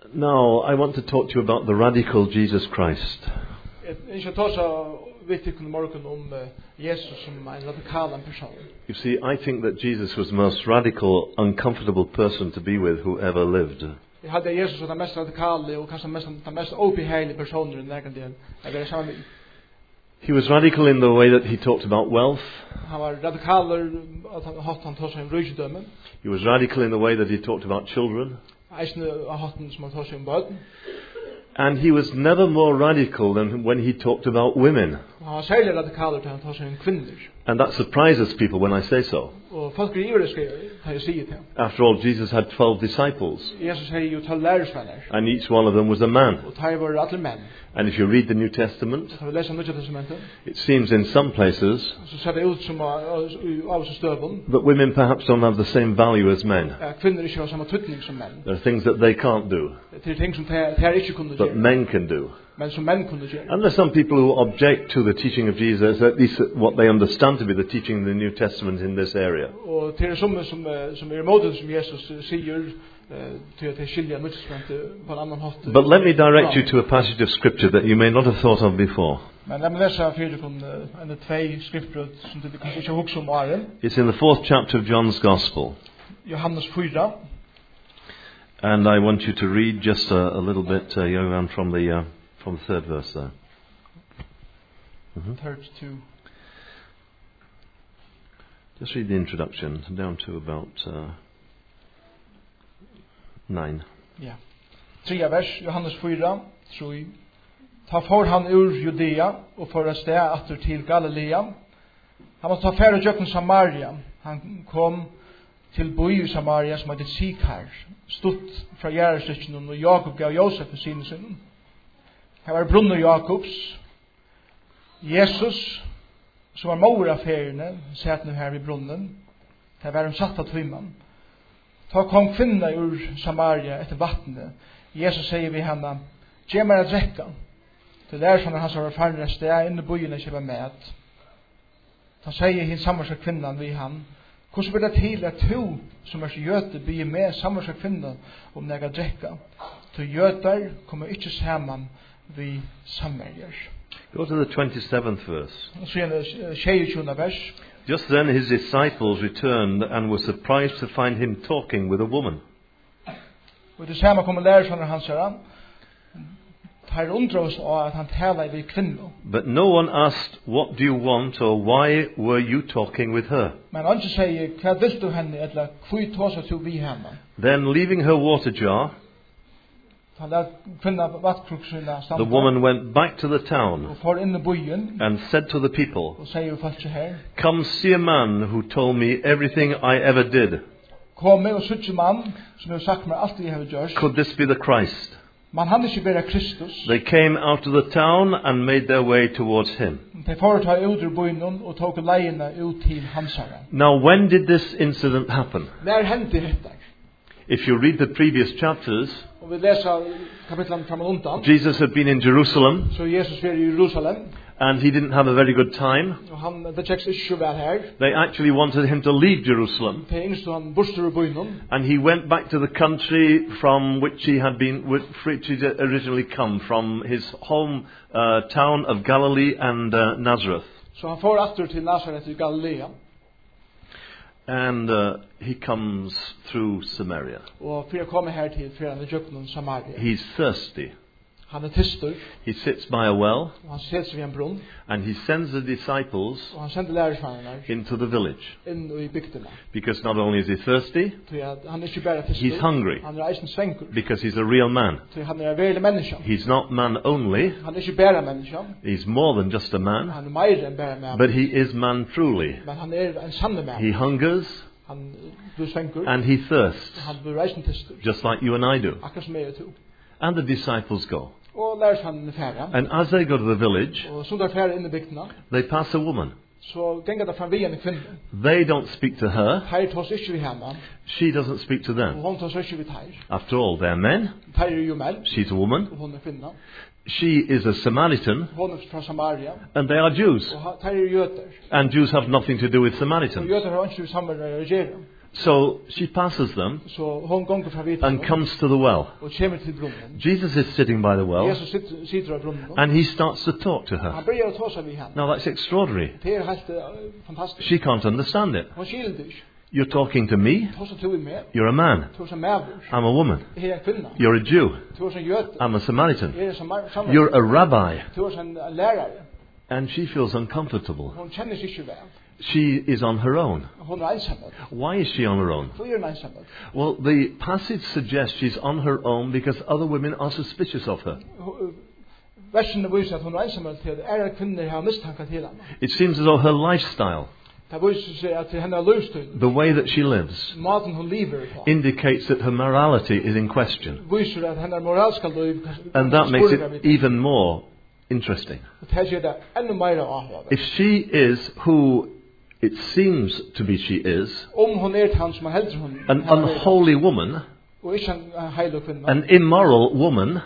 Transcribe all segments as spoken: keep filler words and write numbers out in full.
Now, I want to talk to you about the radical Jesus Christ. You see, I think that Jesus was the most radical, uncomfortable person to be with who ever lived. He was radical in the way that he talked about wealth. He was radical in the way that he talked about children. And he was never more radical than when he talked about women. And that surprises people when I say so. After all, Jesus had twelve disciples. And each one of them was a man. And if you read the New Testament, it seems in some places that women perhaps don't have the same value as men. There are things that they can't do, but men can do. And there are some people who object to the teaching of Jesus, at least what they understand to be the teaching of the New Testament in this area. But let me direct you to a passage of scripture that you may not have thought of before. It's in the fourth chapter of John's Gospel. And I want you to read just a, a little bit, uh, Johan, from the uh, from the third verse there. Mm-hmm. Third to. Just read the introduction down to about uh, nine. Ja. Tredje vers, Johannes fyra, tror. Ta for han ur Judea og for a sted atter til Galilea. Han måtte ta færre jøkken Samaria. Han kom til by i Samaria som heter Sikar, stutt fra Jærestykken, og Jakob gav Josef i sine sin. Her var brunnen Jakobs. Jesus, som var mor av feriene, satt nu her vid brunnen. Her var de satt av tøyman. Ta kom kvinna ur Samaria etter vattnet. Jesus sier vi henne, «Gje meg a drekka». Det er sånn at han som var farlig sted inne i byen ikke var med. Da sier hin samverska kvinnan vi han, hvordan blir det til at du som er jøte blir med samverska kvinnan om nega drekka? Til jøter kommer ikke sammen vi samverger. Go to the twenty-seventh verse. Så er det tjuende vers. Just then his disciples returned and were surprised to find him talking with a woman. Og det samme kommer lærersvannen hans her. Her undrer oss av at han taler ved kvinner. But no one asked, what do you want, or why were you talking with her? Men han sier, hva vil du henne, eller hva tåser du vi henne? Then leaving her water jar, the woman went back to the town and said to the people, come see a man who told me everything I ever did. Could this be the Christ? They came out of the town and made their way towards him. Now, when did this incident happen? If you read the previous chapters, Jesus had been in Jerusalem, and he didn't have a very good time. They actually wanted him to leave Jerusalem, and he went back to the country from which he had been, which he had originally come, from his home uh, town of Galilee and uh, Nazareth. And uh, he comes through Samaria. He's thirsty. He sits by a well, and he sends the disciples into the village. Because not only is he thirsty, he's hungry. Because he's a real man. He's not man only. He's more than just a man. But he is man truly. He hungers and he thirsts, just like you and I do. And the disciples go. And as they go to the village, they pass a woman. They don't speak to her. She doesn't speak to them. After all, they're men. She's a woman. She is a Samaritan. And they are Jews. And Jews have nothing to do with Samaritans. So she passes them Så hon går fra vid and comes to the well. och kommer till brunnen. Jesus is sitting by the well Jesus sitter sitter i brunnen. and he starts to talk to her. Han börjar att tala med henne. Now that's extraordinary. Det är helt fantastiskt. She can't understand it. Hon skiljer dig. You're talking to me. Tala till mig. You're a man. I'm a woman. You're a Jew. I'm a Samaritan. You're a rabbi. And she feels uncomfortable. She is on her own. Why is she on her own? Well, the passage suggests she's on her own because other women are suspicious of her. It seems as though her lifestyle, the way that she lives, indicates that her morality is in question. And that makes it even more interesting. If she is who it seems to be she is, an unholy woman, an immoral woman,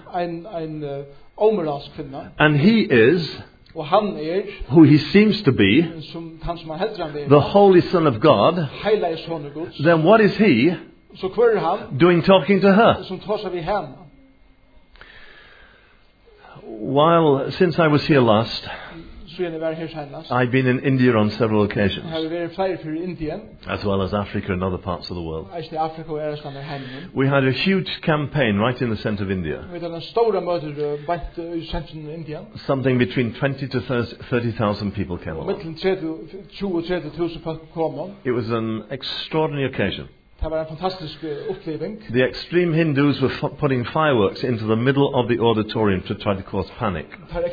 and he is who he seems to be, the Holy Son of God, then what is he doing talking to her? While, since I was here last, I've been in India on several occasions, as well as Africa and other parts of the world. We had a huge campaign right in the centre of India. Something between twenty to thirty thousand people came along. It was an extraordinary occasion. The extreme Hindus were f- putting fireworks into the middle of the auditorium to try to cause panic.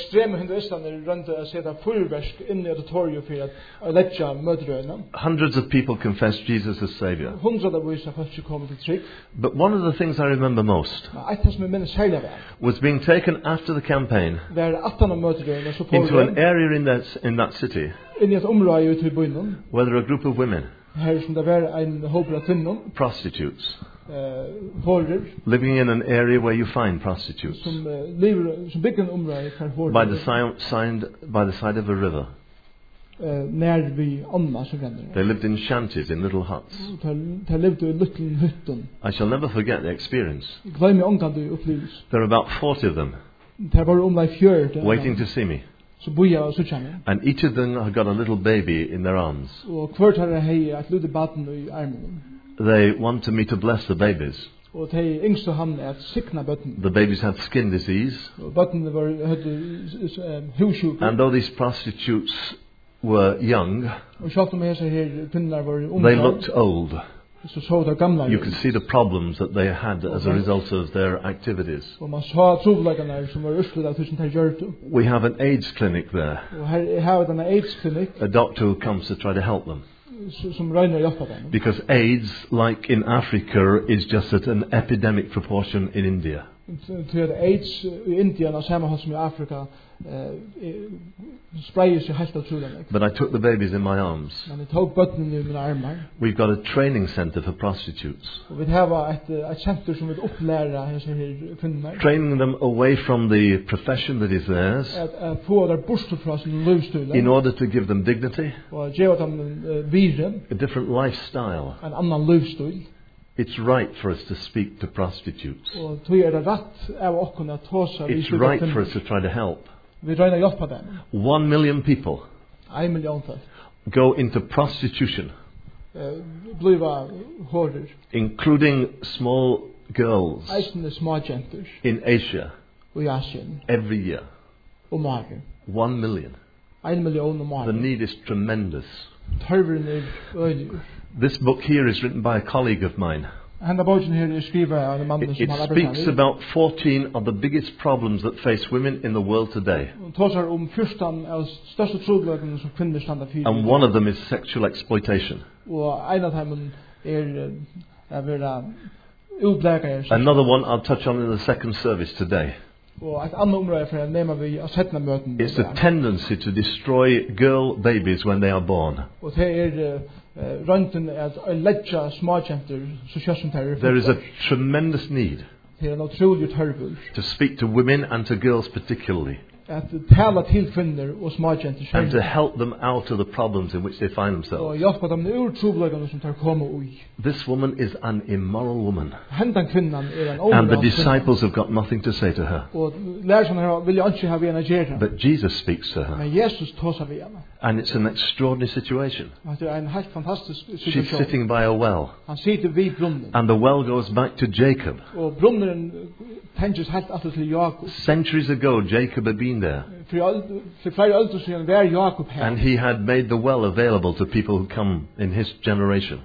Hundreds of people confessed Jesus as Saviour. But one of the things I remember most was being taken after the campaign into an area in that, in that city where there are a group of women, prostitutes, uh, living in an area where you find prostitutes, som, uh, lever, som by the side by the side of a river. Uh, they lived in shanties, in little huts. I shall never forget the experience. There are about forty of them waiting to see me. And each of them had got a little baby in their arms. They wanted me to bless the babies. The babies had skin disease. And though these prostitutes were young, they looked old. You could see the problems that they had as a result of their activities. We have an AIDS clinic there. A doctor who comes to try to help them. Because AIDS, like in Africa, is just at an epidemic proportion in India. AIDS i Indien, samma håll som i Afrika, sprider sig helt otroligt. But I took the babies in my arms. Men jag tog barnen i mina armar. We've got a training center for prostitutes. Och vi har ett ett center som vill upplära dessa kvinnor. Training them away from the profession that is theirs. Att få där bort från sin livsstil. In order to give them dignity. Och ge dem vision. A different lifestyle. En annan livsstil. It's right for us to speak to prostitutes. It's right for us to try to help. One million people go into prostitution, including small girls in Asia every year. One million. The need is tremendous. This book here is written by a colleague of mine. It, it speaks about fourteen of the biggest problems that face women in the world today. And one of them is sexual exploitation. Another one I'll touch on in the second service today. It's the tendency to destroy girl babies when they are born. There is a tremendous need to speak to women and to girls particularly. At tala til kvinnor og smágentur. And to help them out of the problems in which they find themselves. Og hjálpa dem ur trupulleikanum sum tær koma í. This woman is an immoral woman. Hendan kvinnan er ein ómoral. And the disciples have got nothing to say to her. Og lærarsveinarnir vilja ikki hava hana gera. But Jesus speaks to her. Men Jesus tosar við hana. And it's an extraordinary situation. Det er ein heilt fantastisk situation. She's sitting by a well. Han sitter við brunnen. And the well goes back to Jacob. Og brunnen tengist heilt aftur til Jakob. Centuries ago Jacob had been there. And he had made the well available to people who come in his generation.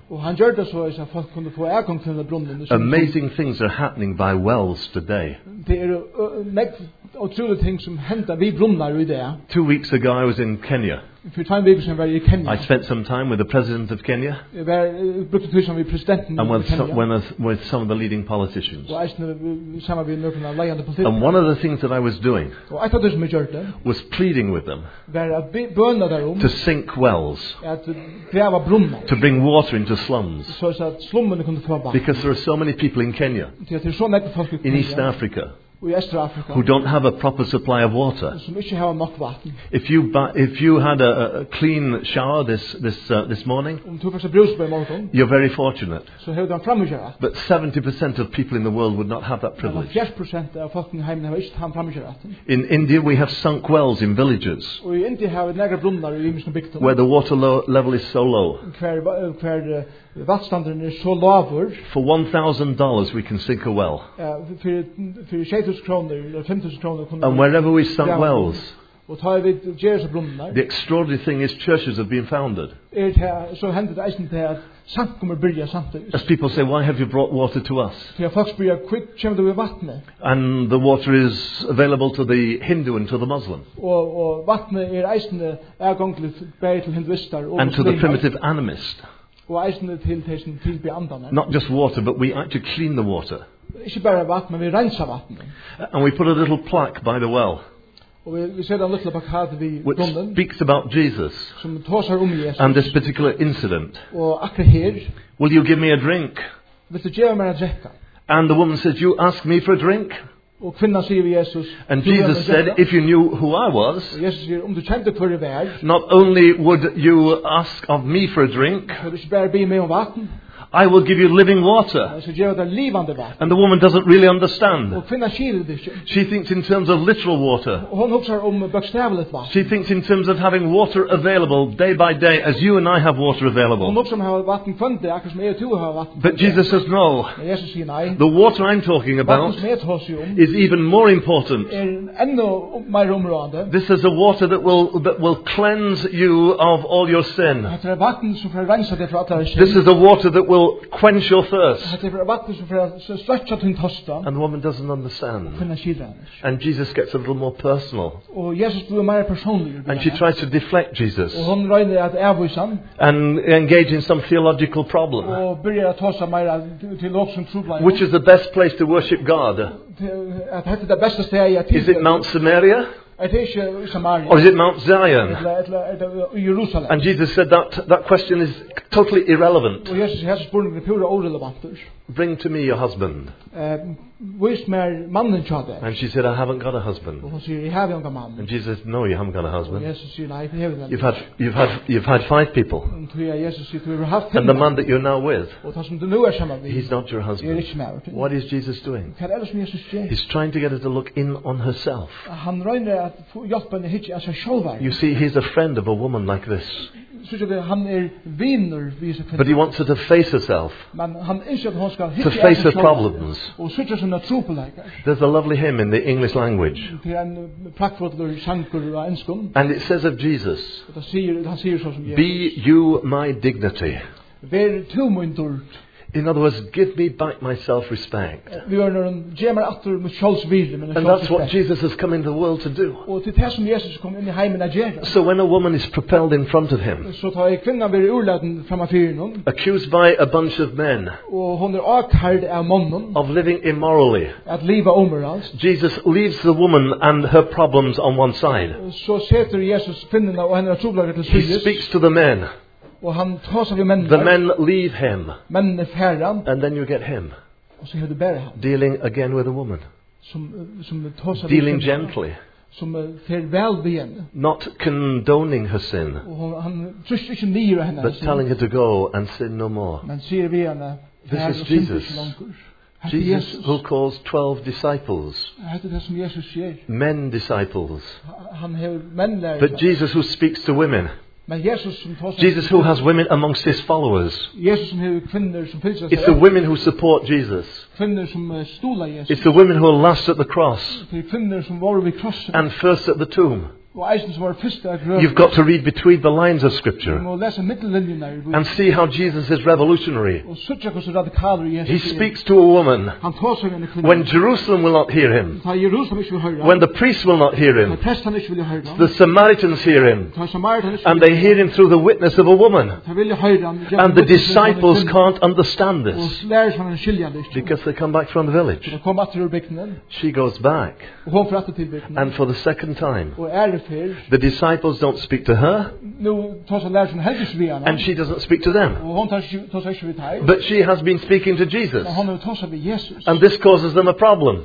Amazing things are happening by wells today. Two weeks ago I was in Kenya. I spent some time with the president of Kenya and with some, with, with some of the leading politicians. And one of the things that I was doing was pleading with them to sink wells, to bring water into slums, because there are so many people in Kenya, in East Africa, who don't have a proper supply of water. If you if you had a, a clean shower this this uh, this morning, you're very fortunate. But seventy percent of people in the world would not have that privilege. In India, we have sunk wells in villages where the water lo- level is so low. For one thousand dollars, we can sink a well. And wherever we sunk wells, the extraordinary thing is churches have been founded. As people say, why have you brought water to us? And the water is available to the Hindu and to the Muslim. And to the primitive animist. Not just water, but we actually clean the water. And we put a little plaque by the well, which speaks about Jesus and this particular incident. Will you give me a drink? And the woman says, you ask me for a drink? And Jesus said, if you knew who I was, not only would you ask of me for a drink, I will give you living water. And the woman doesn't really understand. She thinks in terms of literal water. She thinks in terms of having water available day by day as you and I have water available. But Jesus says no. The water I'm talking about is even more important. This is a water that will, that will cleanse you of all your sin. This is a water that will quench your thirst. And the woman doesn't understand. And Jesus gets a little more personal. And she tries to deflect Jesus and engage in some theological problem. Which is the best place to worship God? Is it Mount Samaria? Or is it Mount Zion? And Jesus said that that question is totally irrelevant. Bring to me your husband. And she said, I haven't got a husband. And Jesus said, no, you haven't got a husband. You've had, you've had, you've had five people. And the man that you're now with, he's not your husband. What is Jesus doing? He's trying to get her to look in on herself. You see, he's a friend of a woman like this. But he wants her to face herself, to face her problems. There's a lovely hymn in the English language, and it says of Jesus, be you my dignity. In other words, give me back my self-respect. And that's what Jesus has come into the world to do. So when a woman is propelled in front of him, accused by a bunch of men of living immorally, Jesus leaves the woman and her problems on one side. He speaks to the men. The men leave him. And then you get him dealing again with a woman. Dealing gently. som fer vel vi henne. Not condoning her sin, Og han trøster ikke nyere henne. but telling her to go and sin no more. Men sier vi henne, This is Jesus. Jesus who calls twelve disciples, men disciples. But Jesus who speaks to women. Jesus who has women amongst his followers. It's the women who support Jesus. It's the women who are last at the cross and first at the tomb. You've got to read between the lines of Scripture and see how Jesus is revolutionary. He speaks to a woman when Jerusalem will not hear him, when the priests will not hear him. The Samaritans hear him, and they hear him through the witness of a woman. And the disciples can't understand this because they come back from the village. She goes back, and for the second time, the disciples don't speak to her, and she doesn't speak to them. But she has been speaking to Jesus, and this causes them a problem.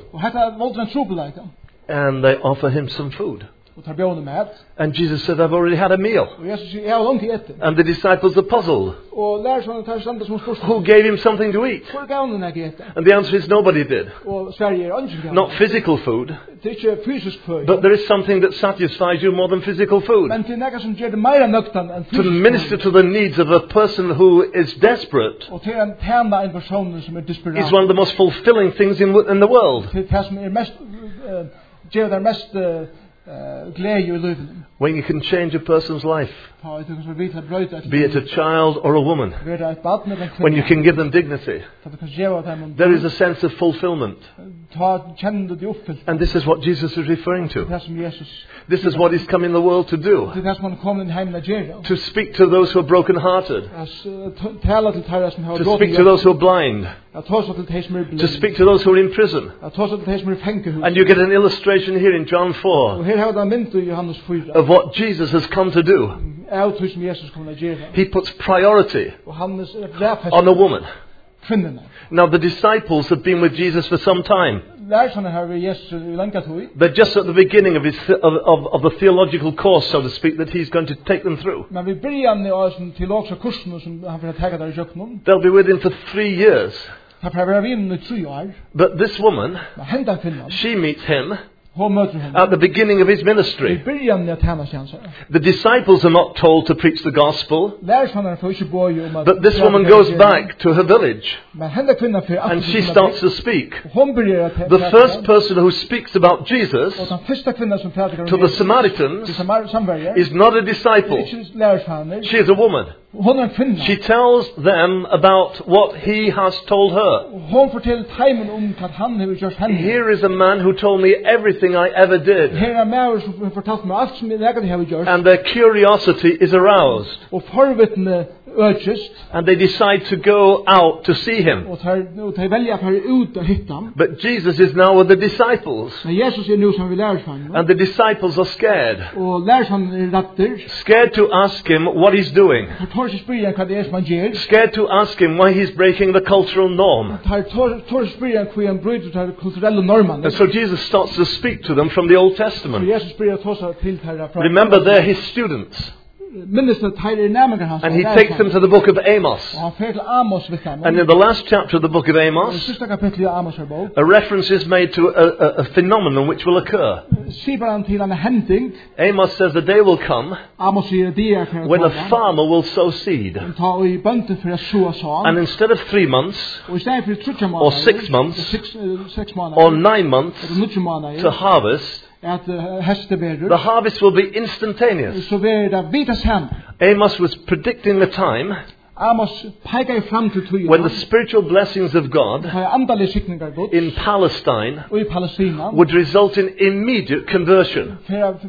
And they offer him some food. And Jesus said, I've already had a meal. And the disciples are puzzled. Who gave him something to eat? And the answer is nobody did. Not physical food, but there is something that satisfies you more than physical food. To minister to the needs of a person who is desperate is one of the most fulfilling things in, in the world. Uh, when you can change a person's life, be it a child or a woman, when you can give them dignity, there is a sense of fulfillment. And this is what Jesus is referring to. This is what he's come in the world to do. To speak to those who are broken-hearted. To speak to those who are blind. To speak to those who are in prison. And you get an illustration here in John four of what Jesus has come to do. He puts priority on a woman. Now the disciples have been with Jesus for some time. They're just at the beginning of, his, of, of, of the theological course, so to speak, that he's going to take them through. They'll be with him for three years. But this woman, she meets him at the beginning of his ministry. The disciples are not told to preach the gospel, but this woman goes back to her village and she starts to speak. The first person who speaks about Jesus to the Samaritans is not a disciple. She is a woman. She tells them about what he has told her. Here is a man who told me everything I ever did. And their curiosity is aroused. And they decide to go out to see him. But Jesus is now with the disciples. And the disciples are scared. Scared to ask him what he's doing. Scared to ask him why he's breaking the cultural norm. And so Jesus starts to speak to them from the Old Testament. Remember, they're his students. And he takes them to the book of Amos. And in the last chapter of the book of Amos, a reference is made to a, a, a phenomenon which will occur. Amos says the day will come when a farmer will sow seed. And instead of three months, or six months, or nine months to harvest, the harvest will be instantaneous. Amos was predicting the time when the spiritual blessings of God in Palestine would result in immediate conversion.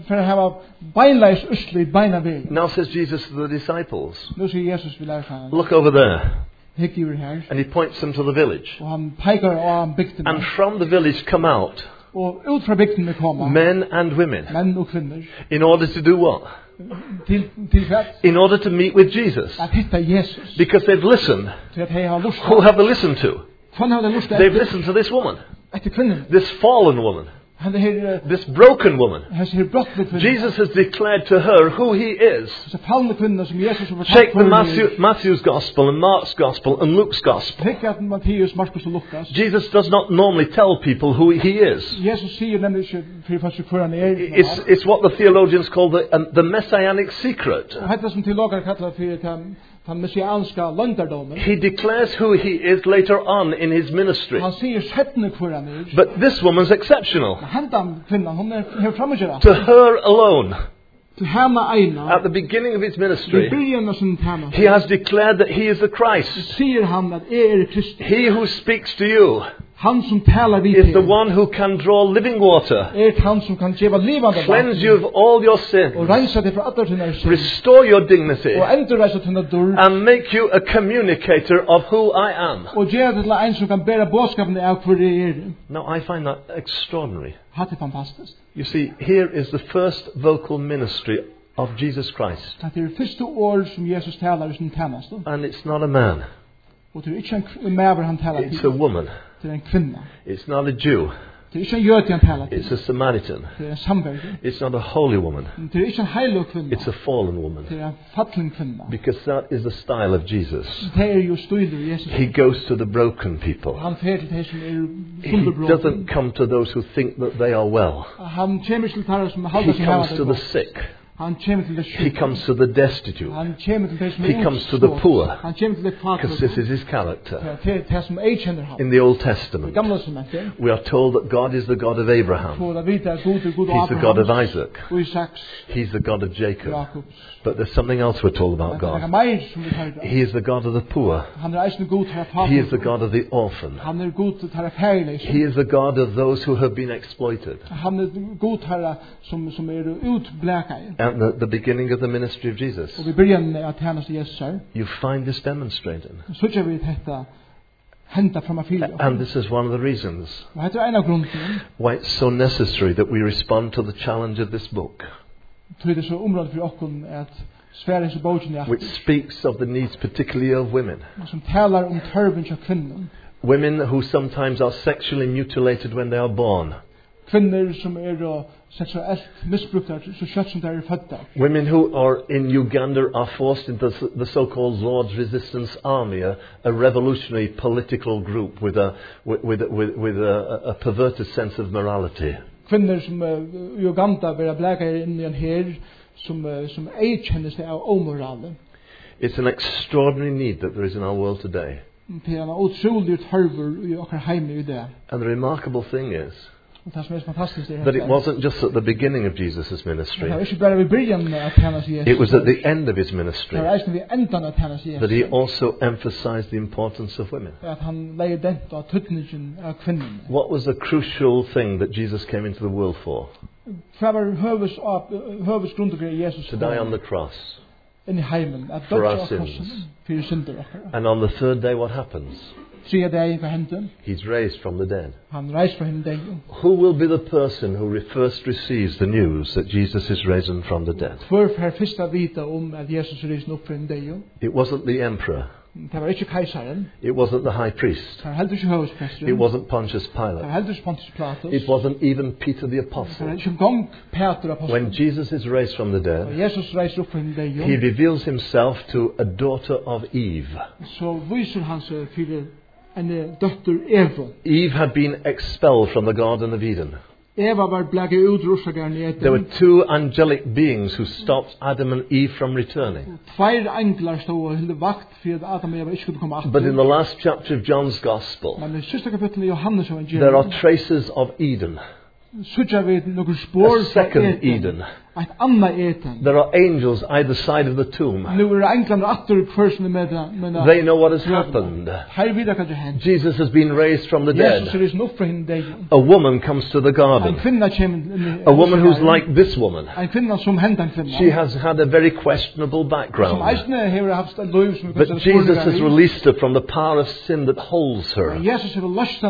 Now says Jesus to the disciples, look over there. And he points them to the village. And from the village come out men and women. In order to do what? In order to meet with Jesus. Because they've listened. Who have they listened to? They've listened to this woman. This fallen woman. This broken woman. Jesus has declared to her who he is. Take the Matthew, Matthew's Gospel and Mark's Gospel and Luke's Gospel. Jesus does not normally tell people who he is. It's, it's what the theologians call the, um, the messianic secret. He declares who he is later on in his ministry. But this woman's exceptional. To her alone. At the beginning of his ministry, he has declared that he is the Christ. He who speaks to you is the one who can draw living water, cleanse you of all your sins, restore your dignity, and make you a communicator of who I am. Now I find that extraordinary. You see, here is the first vocal ministry of Jesus Christ. And it's not a man. It's a woman. It's not a Jew. It's a Samaritan. It's not a holy woman. It's a fallen woman. Because that is the style of Jesus. He goes to the broken people. He doesn't come to those who think that they are well. He comes to the sick. He comes to the destitute. He comes to the poor. Because this is his character. In the Old Testament, we are told that God is the God of Abraham. He's the God of Isaac. He's the God of Jacob. But there's something else we're told about God. He is the God of the poor. He is the God of the orphan. He is the God of those who have been exploited. At the, the beginning of the ministry of Jesus, you find this demonstrated. And this is one of the reasons why it's so necessary that we respond to the challenge of this book, which speaks of the needs particularly of women. Women who sometimes are sexually mutilated when they are born. Women who are in Uganda are forced into the so-called Lord's Resistance Army, a, a revolutionary political group with a with with with, with a, a perverted sense of morality. Kvinnor som Uganda vera bläkar in i her som som ej känner sig av omoral. It's an extraordinary need that there is in our world today. And the remarkable thing is that it wasn't just at the beginning of Jesus' ministry. It was at the end of his ministry that he also emphasized the importance of women. What was the crucial thing that Jesus came into the world for? To die on the cross for our sins. And on the third day what happens? He's raised from the dead. Who will be the person who first receives the news that Jesus is risen from the dead? It wasn't the emperor. It wasn't the high priest. It wasn't Pontius Pilate. It wasn't even Peter the Apostle. When Jesus is raised from the dead, he reveals himself to a daughter of Eve. Eve had been expelled from the Garden of Eden. There were two angelic beings who stopped Adam and Eve from returning. But in the last chapter of John's Gospel, there are traces of Eden. A second Eden. There are angels either side of the tomb. They know what has happened. Jesus has been raised from the dead. A woman comes to the garden. A woman who's like this woman. She has had a very questionable background. But Jesus has released her from the power of sin that holds her.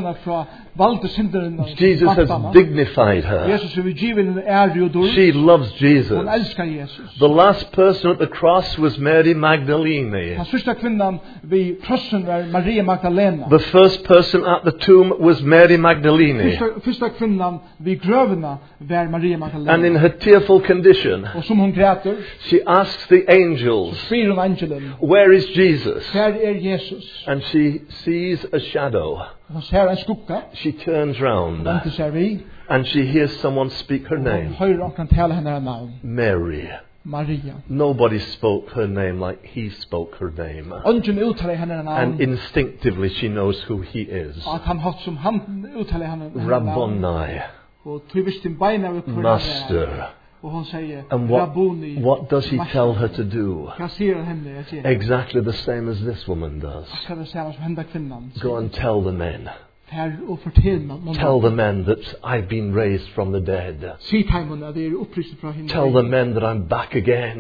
Jesus has dignified her. She loves Jesus. Hon älskar Jesus. The last person at the cross was Mary Magdalene. Den första kvinnan vid krossen var Maria Magdalena. The first person at the tomb was Mary Magdalene. Första, första kvinnan vid grövorna var Maria Magdalena. And in her tearful condition, och som hon gräter, she asks the angels, så spyr hon angelen, where is Jesus? Här är Jesus. And she sees a shadow. Hon ser en skugga. She turns round. Väntar sig vi. And she hears someone speak her name. Hon hör och kan tala hennes namn. Mary. Maria. Nobody spoke her name like he spoke her name. Ungen uttalar hennes namn. And instinctively she knows who he is. Att han har som han uttalar hennes namn. Rabboni. Och tvistin beina upp på Master. Och hon säger, and what, Rabboni, what does he tell her to do? henne, Exactly the same as this woman does. Go and tell the men. Tell the men that I've been raised from the dead. Tell the men that I'm back again.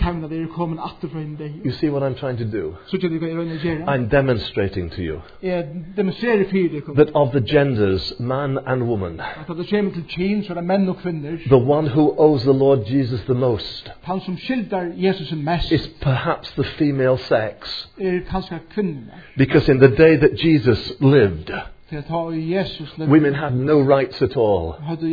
You see what I'm trying to do? I'm demonstrating to you that of the genders, man and woman, the one who owes the Lord Jesus the most is perhaps the female sex. Because in the day that Jesus lived, women had no rights at all.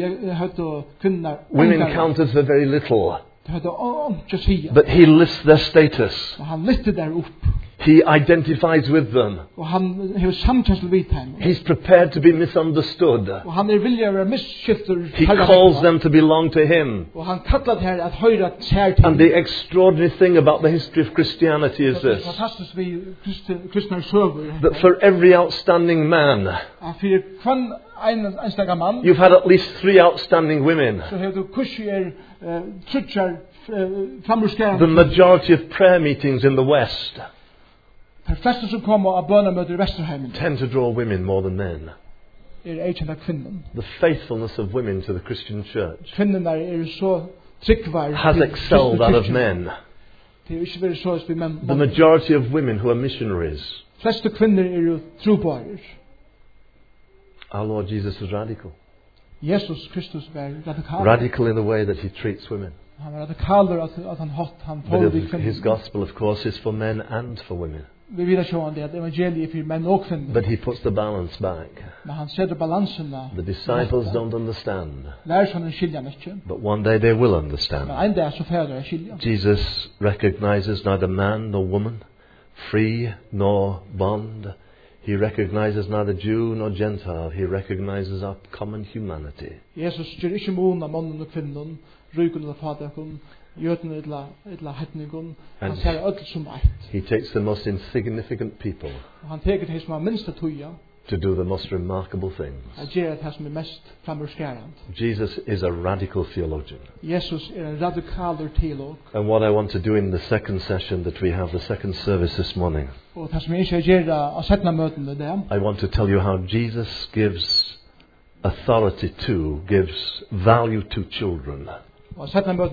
Women counted for very little. But he lifts their status. He identifies with them. He's prepared to be misunderstood. He calls them to belong to him. And the extraordinary thing about the history of Christianity is this: that for every outstanding man, you've had at least three outstanding women. The majority of prayer meetings in the West tend to draw women more than men. The faithfulness of women to the Christian church has excelled that of men. The majority of women who are missionaries. Our Lord Jesus is radical. Radical in the way that he treats women. But his gospel, of course, is for men and for women. But he puts the balance back. The disciples don't understand. But one day they will understand. Jesus recognizes neither man nor woman, free nor bond. He recognizes neither Jew nor Gentile. He recognizes our common humanity. And he takes the most insignificant people to do the most remarkable things. Jesus is a radical theologian. And what I want to do in the second session that we have, the second service this morning, I want to tell you how Jesus gives authority to, gives value to children. And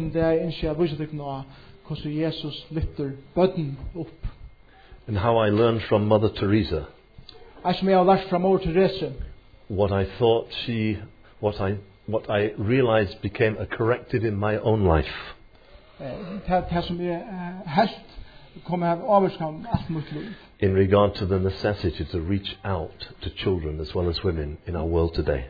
how I learned from Mother Teresa what I thought she, what I, what I realized became a corrective in my own life. In regard to the necessity to reach out to children as well as women in our world today.